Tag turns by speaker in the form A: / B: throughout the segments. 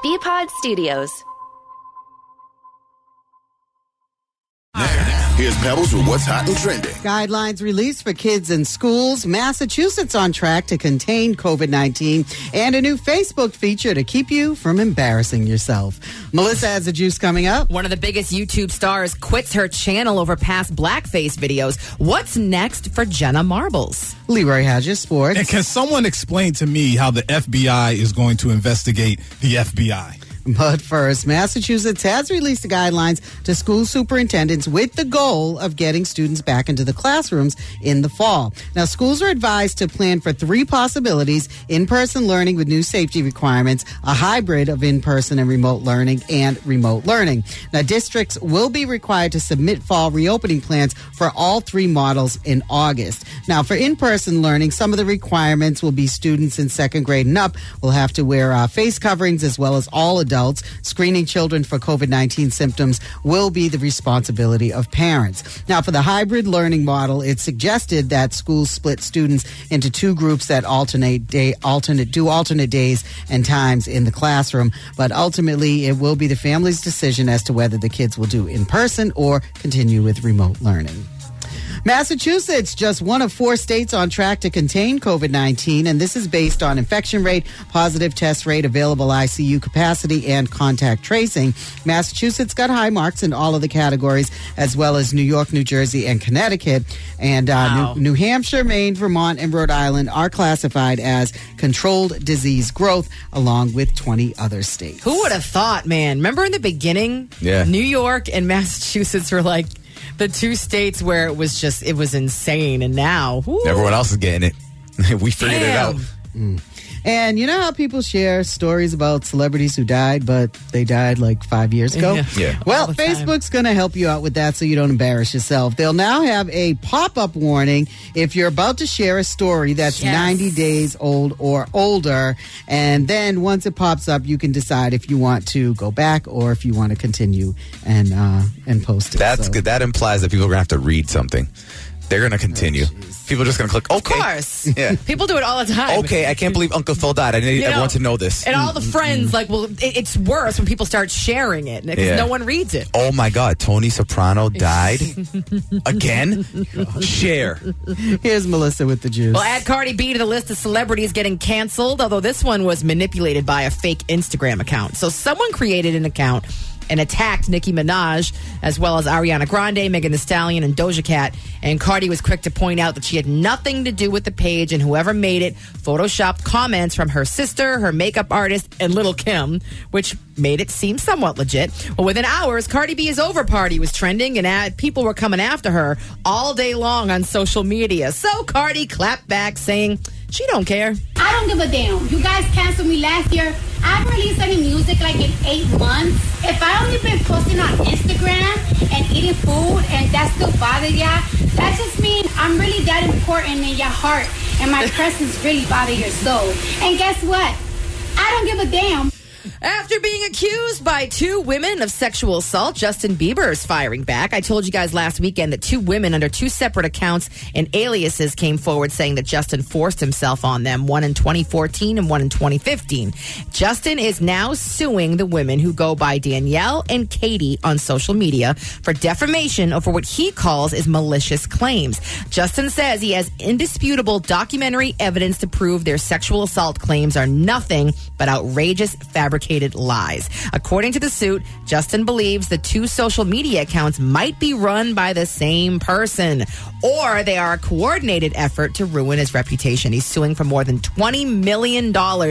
A: BPod Studios.
B: Here's Pebbles with what's hot and trending.
C: Guidelines released for kids in schools. Massachusetts on track to contain COVID-19. And a new Facebook feature to keep you from embarrassing yourself. Melissa has the juice coming up.
D: One of the biggest YouTube stars quits her channel over past blackface videos. What's next for Jenna Marbles?
C: Leroy has your sports.
E: And can someone explain to me how the FBI is going to investigate the FBI?
C: But first, Massachusetts has released the guidelines to school superintendents with the goal of getting students back into the classrooms in the fall. Now, schools are advised to plan for three possibilities: in-person learning with new safety requirements, a hybrid of in-person and remote learning, and remote learning. Now, districts will be required to submit fall reopening plans for all three models in August. Now, for in-person learning, some of the requirements will be students in second grade and up will have to wear face coverings, as well as all adults. Screening children for COVID-19 symptoms will be the responsibility of parents. Now, for the hybrid learning model, it's suggested that schools split students into two groups that alternate days and times in the classroom. But ultimately, it will be the family's decision as to whether the kids will do in person or continue with remote learning. Massachusetts, just one of 4 states on track to contain COVID-19, and this is based on infection rate, positive test rate, available ICU capacity, and contact tracing. Massachusetts got high marks in all of the categories, as well as New York, New Jersey, and Connecticut. And New Hampshire, Maine, Vermont, and Rhode Island are classified as controlled disease growth, along with 20 other states.
D: Who would have thought, man? Remember in the beginning?
F: Yeah.
D: New York and Massachusetts were like the 2 states where it was insane. And now, whoo.
F: Everyone else is getting it. We figured it out.
C: And you know how people share stories about celebrities who died, but they died like 5 years ago?
F: Yeah.
C: Well, Facebook's going to help you out with that so you don't embarrass yourself. They'll now have a pop-up warning if you're about to share a story that's 90 days old or older. And then once it pops up, you can decide if you want to go back or if you want to continue and post it.
F: That's good. That implies that people are going to have to read something. They're going to continue. People are just going to click, okay.
D: Of course.
F: Yeah.
D: People do it all the time.
F: Okay, I can't believe Uncle Phil died. I need everyone to know this.
D: And all the friends, it's worse when people start sharing it because no one reads it.
F: Oh my God, Tony Soprano died again? Share.
C: Here's Melissa with the juice.
D: Well, add Cardi B to the list of celebrities getting canceled, although this one was manipulated by a fake Instagram account. So someone created an account and attacked Nicki Minaj, as well as Ariana Grande, Megan Thee Stallion, and Doja Cat. And Cardi was quick to point out that she had nothing to do with the page, and whoever made it photoshopped comments from her sister, her makeup artist, and Lil' Kim, which made it seem somewhat legit. Well, within hours, Cardi B's Over Party was trending, and people were coming after her all day long on social media. So Cardi clapped back, saying she don't care.
G: I don't give a damn. You guys canceled me last year. I haven't released any music like in 8 months. If I only been posting on Instagram and eating food and that still bothers y'all, that just means I'm really that important in your heart and my presence really bother your soul. And guess what? I don't give a damn.
D: After being accused by 2 women of sexual assault, Justin Bieber is firing back. I told you guys last weekend that 2 women under 2 separate accounts and aliases came forward saying that Justin forced himself on them, one in 2014 and one in 2015. Justin is now suing the women who go by Danielle and Katie on social media for defamation or for what he calls is malicious claims. Justin says he has indisputable documentary evidence to prove their sexual assault claims are nothing but outrageous fabricated lies. According to the suit, Justin believes the 2 social media accounts might be run by the same person, or they are a coordinated effort to ruin his reputation. He's suing for more than $20 million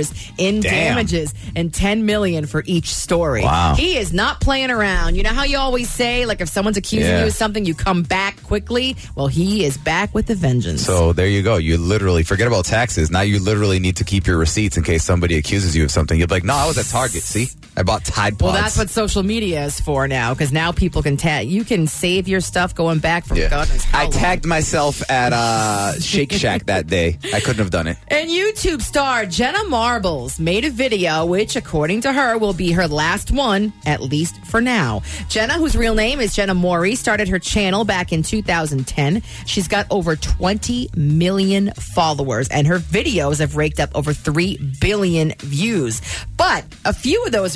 D: in damages and $10 million for each story.
F: Wow.
D: He is not playing around. You know how you always say, like, if someone's accusing you of something, you come back quickly? Well, he is back with a vengeance.
F: So there you go. You literally, forget about taxes. Now you literally need to keep your receipts in case somebody accuses you of something. You'll be like, no, I was at Target. See? I bought Tide Pods.
D: Well, that's what social media is for now, because now people can tag. You can save your stuff going back from God knows how long.
F: I tagged myself at Shake Shack that day. I couldn't have done it.
D: And YouTube star Jenna Marbles made a video, which, according to her, will be her last one, at least for now. Jenna, whose real name is Jenna Mori, started her channel back in 2010. She's got over 20 million followers, and her videos have raked up over 3 billion views. But a few of those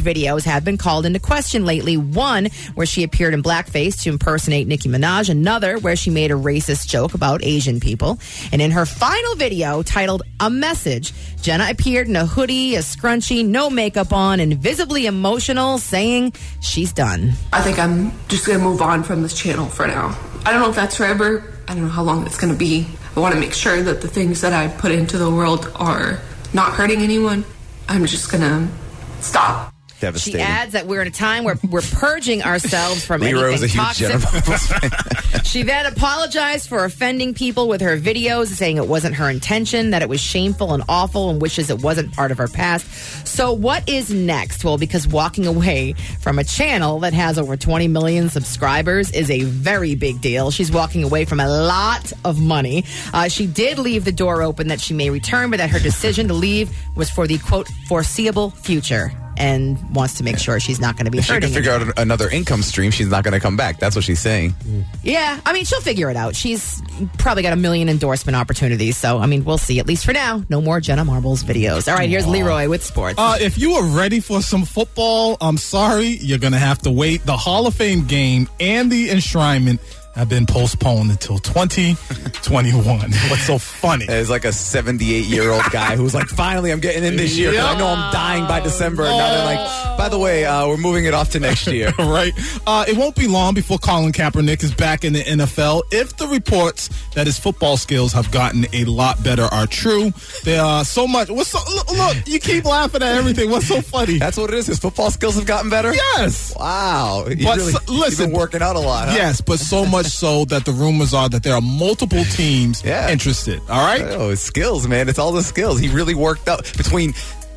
D: videos have been called into question lately. One where she appeared in blackface to impersonate Nicki Minaj. Another where she made a racist joke about Asian people. And in her final video titled A Message, Jenna appeared in a hoodie, a scrunchie, no makeup on, and visibly emotional, saying she's done.
A: I think I'm just going to move on from this channel for now. I don't know if that's forever. I don't know how long it's going to be. I want to make sure that the things that I put into the world are not hurting anyone. I'm just going to stop.
F: Devastating.
D: She adds that we're in a time where we're purging ourselves from
F: Leroy was a
D: anything
F: huge
D: toxic.
F: Jenna Marbles fan.
D: She then apologized for offending people with her videos, saying it wasn't her intention, that it was shameful and awful, and wishes it wasn't part of her past. So what is next? Well, because walking away from a channel that has over 20 million subscribers is a very big deal. She's walking away from a lot of money. She did leave the door open that she may return, but that her decision to leave was for the, quote, foreseeable future, and wants to make sure she's not going to be
F: If she
D: hurting
F: can figure
D: anyone.
F: out another income stream, she's not going to come back. That's what she's saying.
D: Yeah, I mean, she'll figure it out. She's probably got a million endorsement opportunities. So, I mean, we'll see. At least for now, no more Jenna Marbles videos. All right, here's Leroy with sports.
E: If you are ready for some football, I'm sorry, you're going to have to wait. The Hall of Fame game and the enshrinement have been postponed until 2021. What's so funny?
F: It's like a 78-year-old guy who's like, finally, I'm getting in this year because I know I'm dying by December. And now they're like, by the way, we're moving it off to next year.
E: Right. It won't be long before Colin Kaepernick is back in the NFL. If the reports that his football skills have gotten a lot better are true, there are so much. Look, you keep laughing at everything. What's so funny?
F: That's what it is. His football skills have gotten better?
E: Yes.
F: Wow.
E: But
F: You've been working out a lot, huh?
E: Yes, but so much so that the rumors are that there are multiple teams interested. All right?
F: Oh, his skills, man. It's all the skills. He really worked out between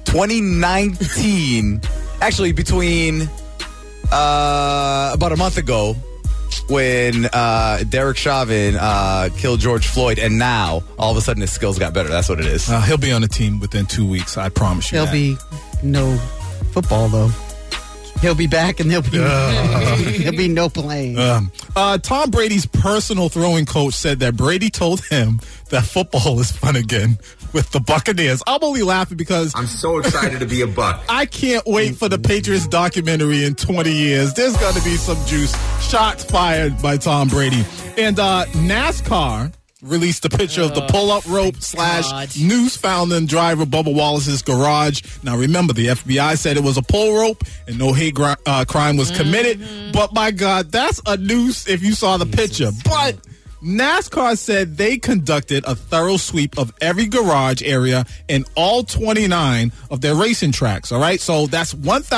F: 2019, actually between about a month ago when Derek Chauvin killed George Floyd, and now all of a sudden his skills got better. That's what it is.
E: He'll be on the team within 2 weeks. I promise you.
C: There'll be no football, though. He'll be back, and there'll be no playing.
E: Tom Brady's personal throwing coach said that Brady told him that football is fun again with the Buccaneers. I'm only laughing because
H: I'm so excited to be a Buck.
E: I can't wait for the Patriots documentary in 20 years. There's going to be some juice. Shots fired by Tom Brady. And NASCAR released a picture of the pull-up rope / noose found in driver Bubba Wallace's garage. Now, remember, the FBI said it was a pull rope and no hate crime was committed. But, my God, that's a noose if you saw the picture. But NASCAR said they conducted a thorough sweep of every garage area in all 29 of their racing tracks, all right? So that's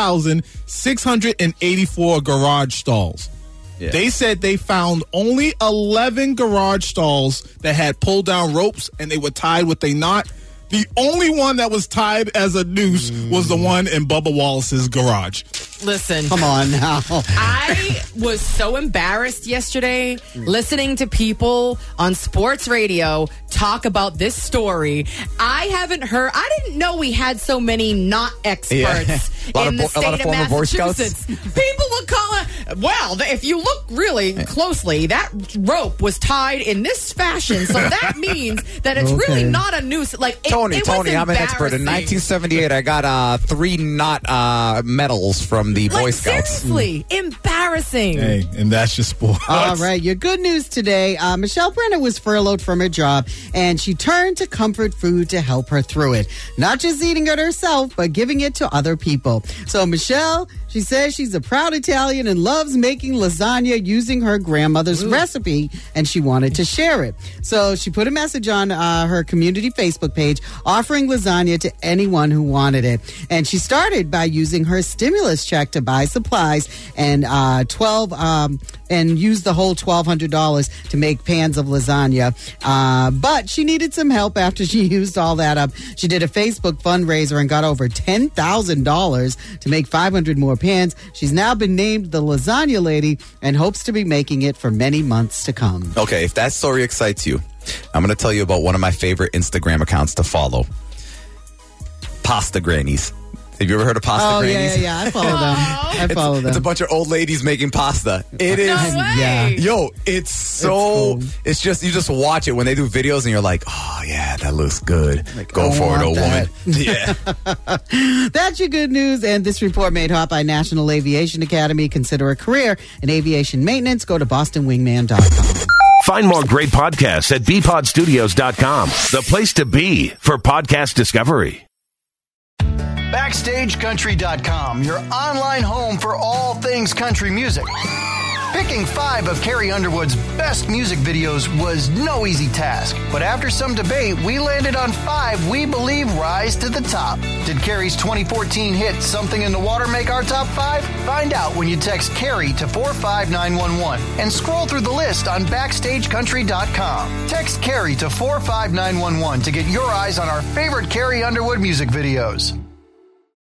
E: 1,684 garage stalls. Yeah. They said they found only 11 garage stalls that had pull-down ropes and they were tied with a knot. The only one that was tied as a noose was the one in Bubba Wallace's garage.
D: Listen.
C: Come on now.
D: I was so embarrassed yesterday listening to people on sports radio talk about this story. I didn't know we had so many not experts in the state of Massachusetts. People would call it, well, if you look really closely, that rope was tied in this fashion. So that means that it's really not a noose. Like,
F: Tony, I'm an expert. In 1978, I got 3 knot medals from the Boy Scouts.
D: Seriously, embarrassing.
E: Hey, and that's just sports.
C: All right, your good news today. Michelle Brenner was furloughed from her job, and she turned to comfort food to help her through it. Not just eating it herself, but giving it to other people. So Michelle, she says she's a proud Italian and loves making lasagna using her grandmother's recipe, and she wanted to share it. So she put a message on her community Facebook page offering lasagna to anyone who wanted it. And she started by using her stimulus check to buy supplies and and use the whole $1,200 to make pans of lasagna. But she needed some help after she used all that up. She did a Facebook fundraiser and got over $10,000 to make 500 more pans. She's now been named the Lasagna Lady and hopes to be making it for many months to come.
F: Okay, if that story excites you, I'm going to tell you about one of my favorite Instagram accounts to follow. Pasta Grannies. Have you ever heard of Pasta
C: Oh,
F: Grannies?
C: yeah. I follow them.
F: It's a bunch of old ladies making pasta. It is.
D: No way.
C: Yeah.
F: Yo, it's so.
C: cool.
F: It's just, you just watch it when they do videos and you're like, oh, yeah, that looks good. Go
C: I
F: for it,
C: want
F: old
C: that.
F: woman. Yeah.
C: That's your good news. And this report made hot by National Aviation Academy. Consider a career in aviation maintenance. Go to bostonwingman.com.
I: Find more great podcasts at bpodstudios.com, the place to be for podcast discovery.
J: BackstageCountry.com, your online home for all things country music. Picking 5 of Carrie Underwood's best music videos was no easy task, but after some debate, we landed on 5 we believe rise to the top. Did Carrie's 2014 hit Something in the Water make our top 5? Find out when you text Carrie to 45911 and scroll through the list on BackstageCountry.com. Text Carrie to 45911 to get your eyes on our favorite Carrie Underwood music videos.